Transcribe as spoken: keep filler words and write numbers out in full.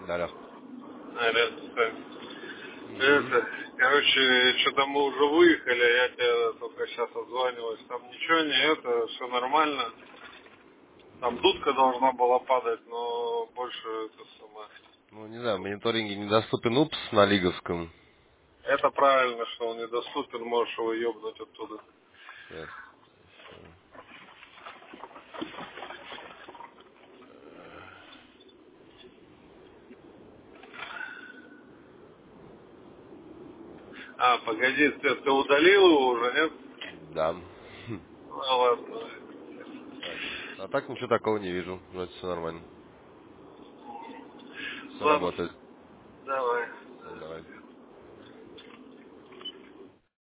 Алло. Алло, Сань. Угу. Это, короче, что-то мы уже выехали, я тебе только сейчас отзваниваюсь. Там ничего не это, все нормально. Там дудка должна была падать, но больше это самое. Ну, не знаю, в мониторинге недоступен упс на лиговском. Это правильно, что он недоступен, можешь его ебнуть оттуда. Сейчас. А, погоди, ты, ты удалил его уже, нет? Да. Хм. Ну ладно. Так. А так ничего такого не вижу. Вроде все нормально. Все Ладно, работает. давай.